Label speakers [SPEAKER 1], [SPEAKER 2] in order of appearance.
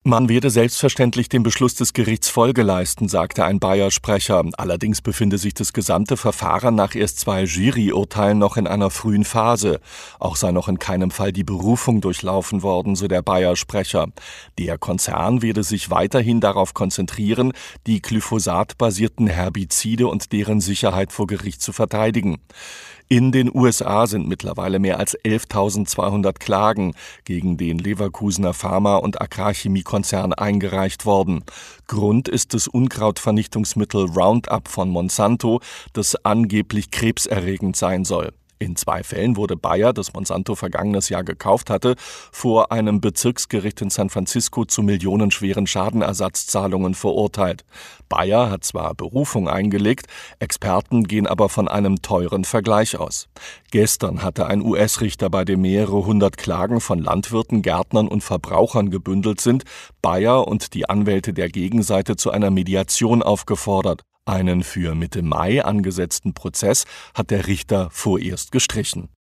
[SPEAKER 1] Man werde selbstverständlich dem Beschluss des Gerichts Folge leisten, sagte ein Bayer-Sprecher. Allerdings befinde sich das gesamte Verfahren nach erst 2 Juryurteilen noch in einer frühen Phase. Auch sei noch in keinem Fall die Berufung durchlaufen worden, so der Bayer-Sprecher. Der Konzern werde sich weiterhin darauf konzentrieren, die glyphosat-basierten Herbizide und deren Sicherheit vor Gericht zu verteidigen. In den USA sind mittlerweile mehr als 11.200 Klagen gegen den Leverkusener Pharma- und Agrarchemiekonzern eingereicht worden. Grund ist das Unkrautvernichtungsmittel Roundup von Monsanto, das angeblich krebserregend sein soll. In 2 Fällen wurde Bayer, das Monsanto vergangenes Jahr gekauft hatte, vor einem Bezirksgericht in San Francisco zu millionenschweren Schadenersatzzahlungen verurteilt. Bayer hat zwar Berufung eingelegt, Experten gehen aber von einem teuren Vergleich aus. Gestern hatte ein US-Richter, bei dem mehrere hundert Klagen von Landwirten, Gärtnern und Verbrauchern gebündelt sind, Bayer und die Anwälte der Gegenseite zu einer Mediation aufgefordert. Einen für Mitte Mai angesetzten Prozess hat der Richter vorerst gestrichen.